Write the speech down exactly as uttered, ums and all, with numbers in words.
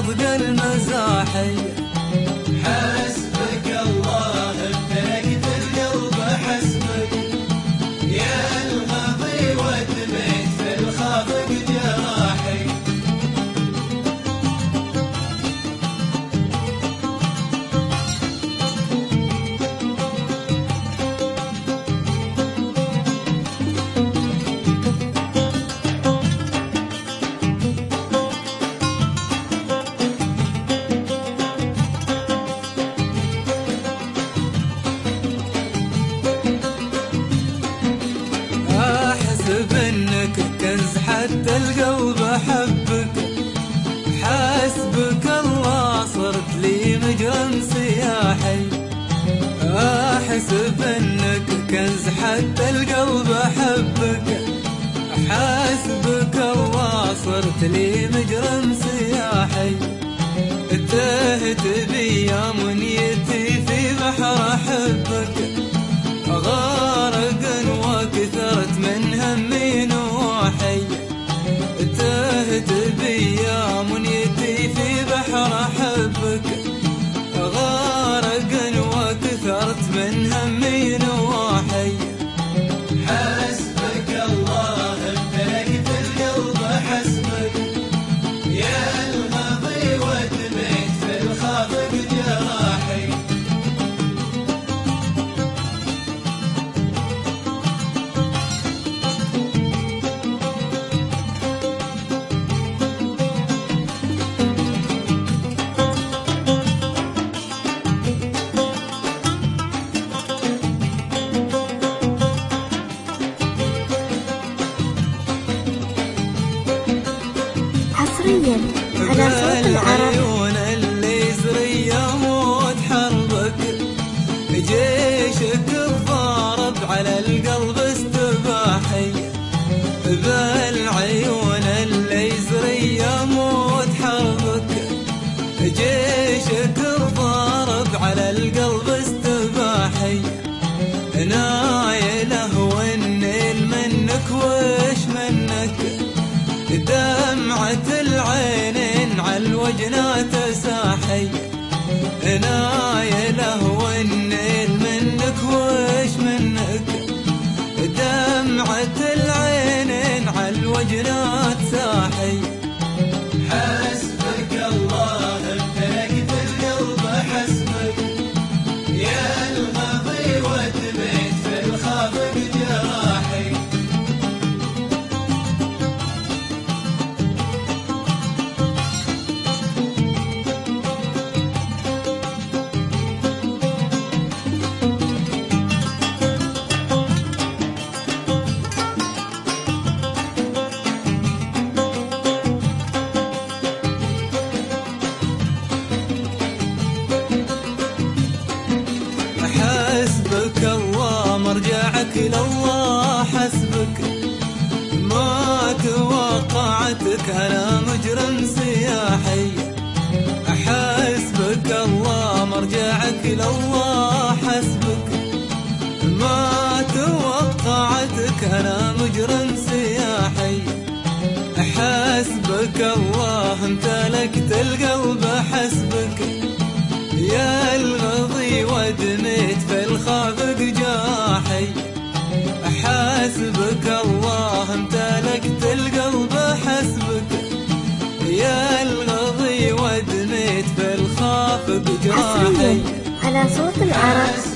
نطق المزاحي. حسبك الله بتركت القلب حسبك، يا الغضي ودميت في الخافق جراحي. بانك كنز حتى القلب حبك، حسبك الله صرت لي مجرم سياحي. احسب انك كنز حتى القلب حبك، حسبك الله صرت لي مجرم سياحي. تهت بي يا منيتي في بحر حبك، غارق وكثرت من همي نوحي. تهت بي يا منيتي في بحر حبك، غارق وكثرت من همي نوحي. حسبك الله بتركت القلب حسبك، يا الغضي ودميت في الخافق جراحي. حصريا على صوت العرب. بالعيون اللي يزري يموت حربك، جيشك الضارب على القلب استباحي. بالعيون اللي يزري يموت حربك، جيشك الضارب على القلب استباحي. نايله والنيل منك وش منك، دمعة العينين عالوجنات ساحي. نايله والنيل منك وش منك، دمعة العينين عالوجنات ساحي. حسبك الله بتركت القلب حسبك، يا الغضي ودميت في الخافق جراحي. حسبك الله مرجعك لله حسبك، ما توقعتك انا مجرم سياحي. حسبك الله مرجعك لله حسبك، ما توقعتك انا مجرم سياحي. حسبك الله امتلكت القلب حسبك، يا الغضي ودميت في الخافق جاحي. حسبك الله امتلكت القلب حسبك، يا الغضي ودميت في الخافق جاحي. على صوت العرب.